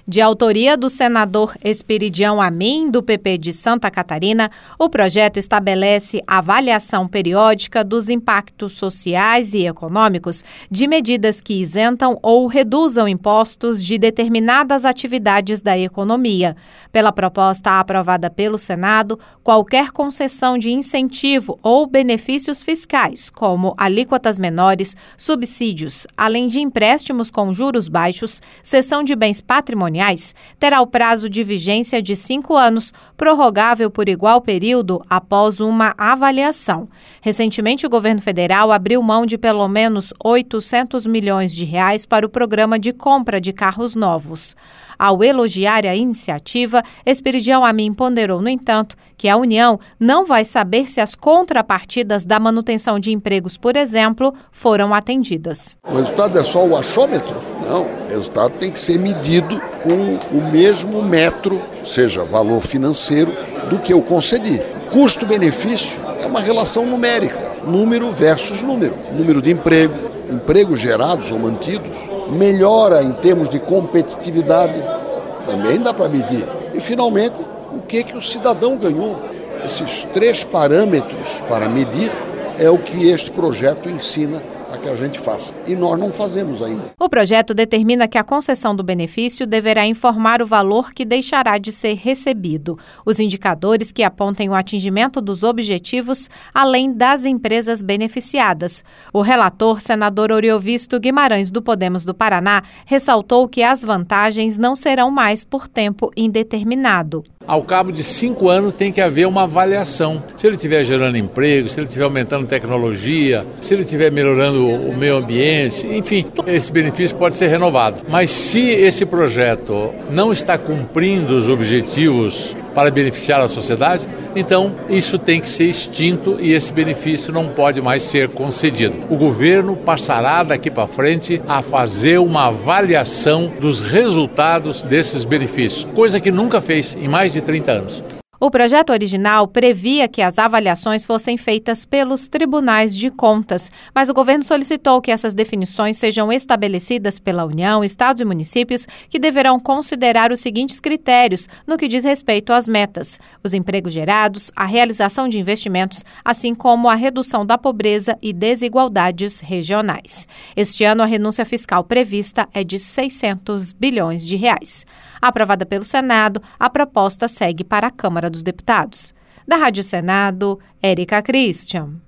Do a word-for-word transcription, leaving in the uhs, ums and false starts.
De autoria do senador Esperidião Amin, do P P de Santa Catarina, o projeto estabelece a avaliação periódica dos impactos sociais e econômicos de medidas que isentam ou reduzam impostos de determinadas atividades da economia. Pela proposta aprovada pelo Senado, qualquer concessão de incentivo ou benefícios fiscais, como alíquotas menores, subsídios, além de empréstimos com juros baixos, cessão de bens patrimoniais, terá o prazo de vigência de cinco anos, prorrogável por igual período após uma avaliação. Recentemente, o governo federal abriu mão de pelo menos oitocentos milhões de reais para o programa de compra de carros novos. Ao elogiar a iniciativa, Esperidião Amin ponderou, no entanto, que a União não vai saber se as contrapartidas da manutenção de empregos, por exemplo, foram atendidas. O resultado é só o achômetro? Não, o resultado tem que ser medido com o mesmo metro, seja valor financeiro, do que eu concedi. Custo-benefício é uma relação numérica, número versus número. Número de emprego, empregos gerados ou mantidos, melhora em termos de competitividade, também dá para medir. E, finalmente, o que, que o cidadão ganhou? Esses três parâmetros para medir é o que este projeto ensina a que a gente faça. E nós não fazemos ainda. O projeto determina que a concessão do benefício deverá informar o valor que deixará de ser recebido, os indicadores que apontem o atingimento dos objetivos, além das empresas beneficiadas. O relator, senador Oriovisto Guimarães, do Podemos do Paraná, ressaltou que as vantagens não serão mais por tempo indeterminado. Ao cabo de cinco anos tem que haver uma avaliação. Se ele estiver gerando emprego, se ele estiver aumentando tecnologia, se ele estiver melhorando o meio ambiente, enfim, esse benefício pode ser renovado. Mas se esse projeto não está cumprindo os objetivos para beneficiar a sociedade, então isso tem que ser extinto e esse benefício não pode mais ser concedido. O governo passará daqui para frente a fazer uma avaliação dos resultados desses benefícios, coisa que nunca fez em mais de trinta anos. O projeto original previa que as avaliações fossem feitas pelos tribunais de contas, mas o governo solicitou que essas definições sejam estabelecidas pela União, estados e municípios, que deverão considerar os seguintes critérios no que diz respeito às metas: os empregos gerados, a realização de investimentos, assim como a redução da pobreza e desigualdades regionais. Este ano, a renúncia fiscal prevista é de seiscentos bilhões de reais. Aprovada pelo Senado, a proposta segue para a Câmara dos Deputados. Da Rádio Senado, Érica Christian.